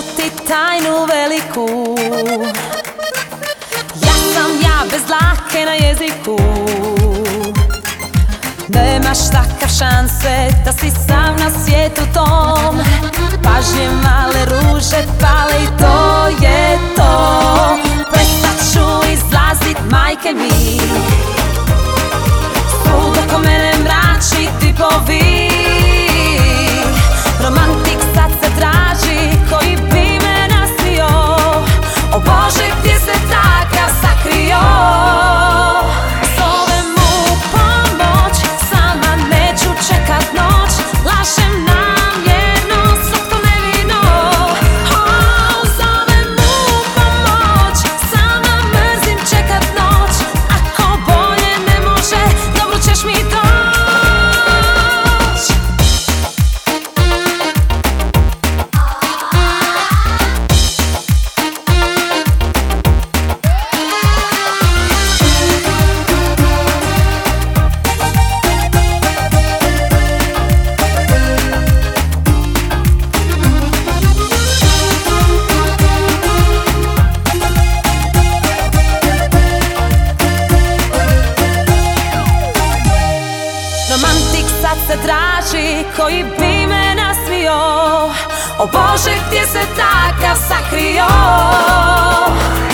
otkriti tajnu veliku. Ja sam ja bez dlake na jeziku. Nemaš takav šanse da si sam na svijetu tom. Pažnje male ruže pale i to je to. Prestat ću izlazit majke mi. Svud oko mene mrači tipovi. Romantik sad se traži koji bi me nasmio. O Bože, gdje se takav sakrio? Zovem u pomoć, sama neću čekat noć. Lažem namjerno, slatko nevino. Zovem u pomoć, sama mrzim čekat noć. Ako bolje ne može, dobro ćeš mi doć. Romantik sad se traži koji bi me nasmio. O Bože, gdje se takav sakrio?